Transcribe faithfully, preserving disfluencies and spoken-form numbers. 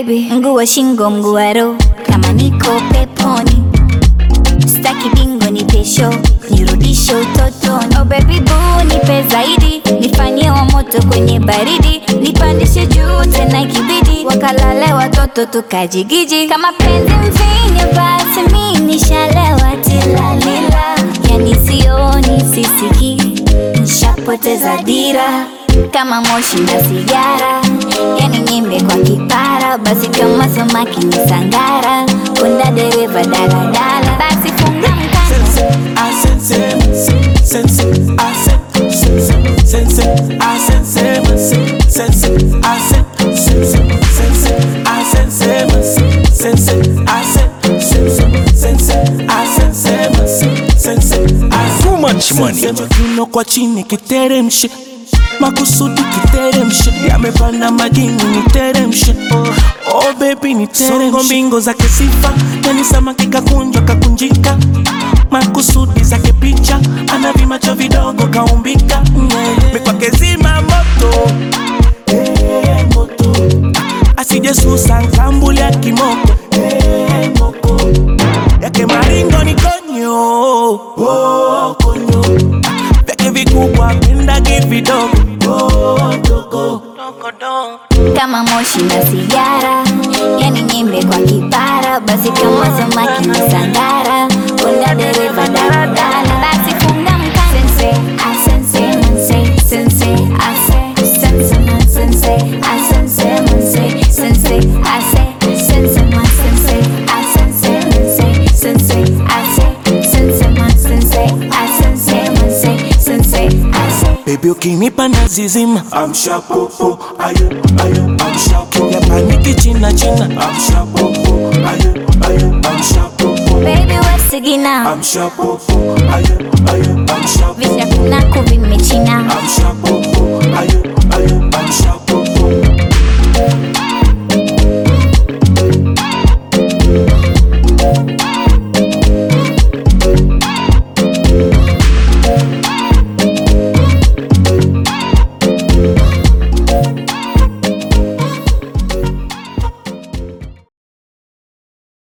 baby, mguu wa shingo mguu wa roho, kama niko peponi. Staki bingo ni pesho, nirudishe utotoni. Oh baby boo, nipe zaidi, nifanyie wa moto kwenye baridi, nipandishe juu tena ikibidi, wakalale watoto tukajigiji. Kama penzi mvinyo basi mimi nishalewa tilalila, yani sioni sisiki, nishapoteza dira. Kama moshi na sigara, yani nyimbe kwa kipara, basi kama samaki ni sangara, kunda dereva daladala, basi funga mkanda. Sense, sense, sense, sense, sense, sense, sense, too much money. Kino kwa chini kiteremshe, makusudi kiteremshe, yamepanda majini niteremshe. Oh baby niteremshe, songo mbingo zake sifa, yani samaki kakunjwa kakunjika, makusudi zake picha, ana vimacho vidogo kaumbika. Mikwake zima moto, hey, moto, asije susa nkambuli ya kimoko, hey, moko, yake maringo ni konyo, oh, konyo, vyake vikubwa penda kividogo, oh, dogo. Kama moshi na sigara, yani nyimbe kwa kipara, basi kama samaki na sangara, kunda dereva daladala, basi funga mkanda. Sense, ah sense, manse, sense, ah se, sense, man, sense, ah sense, manse, sense, ah se, sense, man, sense, ah sense, manse, sense, ah se, sense, man, sense, ah sense, manse, sense, ah se. Baby ukinipa nazizima, amsha popo, ayo, ayo, amsha popo, ya paniki china china, amsha popo, ayo, ayo, amsha popo, Baby wasigina, amsha popo, ayo, ayo, amsha popo, visha kuna kuvimechina, amsha popo, ayo,